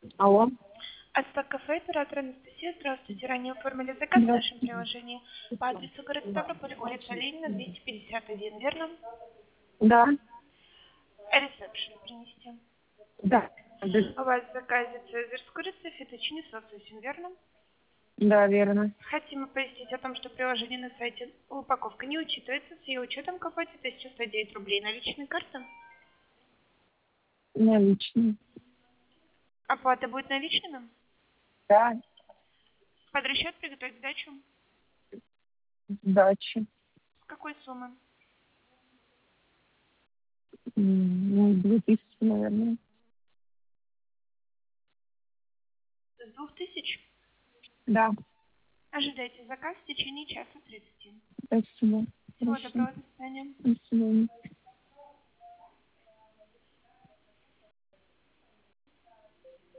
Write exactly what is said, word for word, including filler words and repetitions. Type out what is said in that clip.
Алло. Астак кафе, оператор Анастасия. Здравствуйте. Ранее оформили заказ в нашем Здравствуйте. приложении по адресу город Ставрополь, улица Ленина, двести пятьдесят один, верно? Да, Ресепшн принести. да, да, У вас в заказе цезарь с курицей, фетучини с лососем, верно? да, верно. Хотим оповестить о том, что приложение на сайте упаковка не учитывается, с ее учетом к оплате тысяча сто девять рублей наличной карты. Наличный. Оплата будет наличными? Да, Под расчет приготовить сдачу? сдачи. С какой суммы? М, Ну, две тысячи, наверное. С двух тысяч? Да, Ожидайте заказ в течение часа тридцати. спасибо. Всего Хорошо. доброго, до свидания. До свидания.